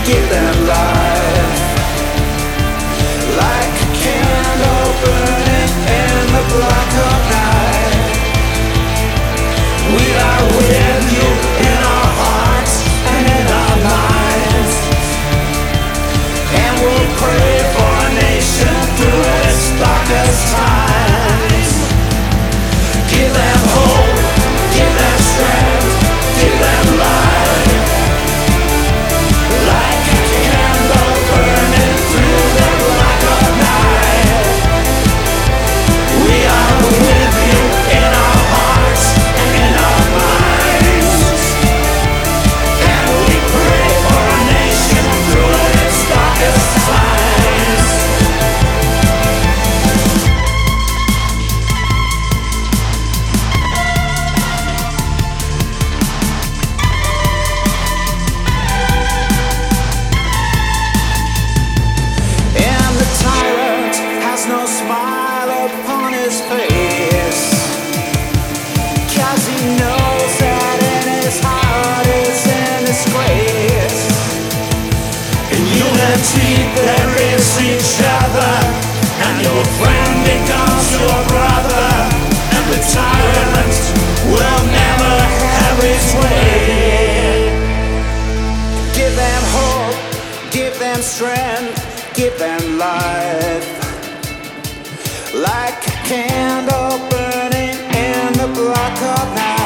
give them life. Like a candle burning in the black of night. We are with you in our hearts and in our minds. And we'll pray for a nation through its darkest times. Give them hope, give them strength, give them life. Like a candle burning through the black of night. We are with you in our hearts and in our minds. And we pray for a nation through its darkest times. And the tyrant has no smile upon his face, 'cause he knows that in his heart is in disgrace. In unity there is each other, and your friend becomes your brother, and the tyrant will never have his way. Give them hope, give them strength, give them life. Like a candle burning in the black of night.